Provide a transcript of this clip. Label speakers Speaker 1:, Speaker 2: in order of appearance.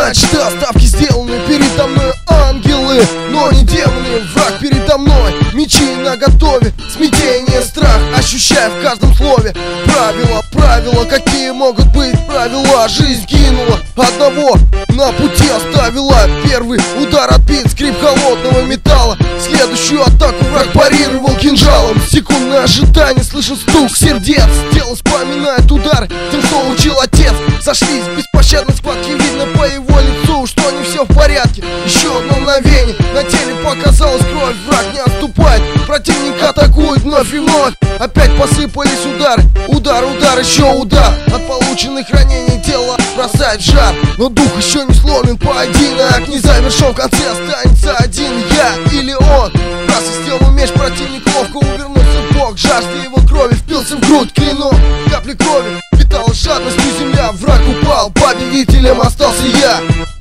Speaker 1: Значит, ставки сделаны передо мной ангелы, но не демоны. Враг передо мной, мечи наготове. Смятение, страх ощущаю в каждом слове. Правила, какие могут быть правила? Жизнь гинула, одного на пути оставила. Первый удар отбит, скрип холодного металла. Следующую атаку враг парировал кинжалом. Секундное ожидание, слышен стук сердец. Тело вспоминает удар, тем, что учил отец. Сошлись в беспощадной схватке, видно по его лицу, что не все в порядке. Еще одно мгновение, на теле показалась кровь. Враг не отступает, противник атакует вновь и вновь. Опять посыпались удары, удар, еще удар. От полученных ранений тело бросает в жар. Но дух еще не сломлен, поединок не завершен. В конце останется один я или он. Просвистел меч, противник ловко увернулся в бок. Жажда его крови впился в грудь клинок. Капли крови впитала жадностью земля. Враг упал, победителем остался я.